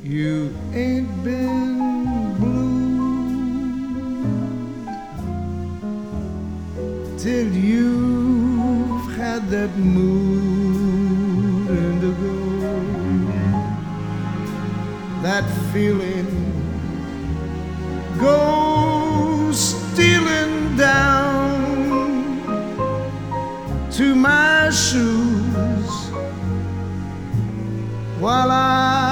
You ain't been blue till you've had that mood indigo, that feeling goes stealing down to my shoes while I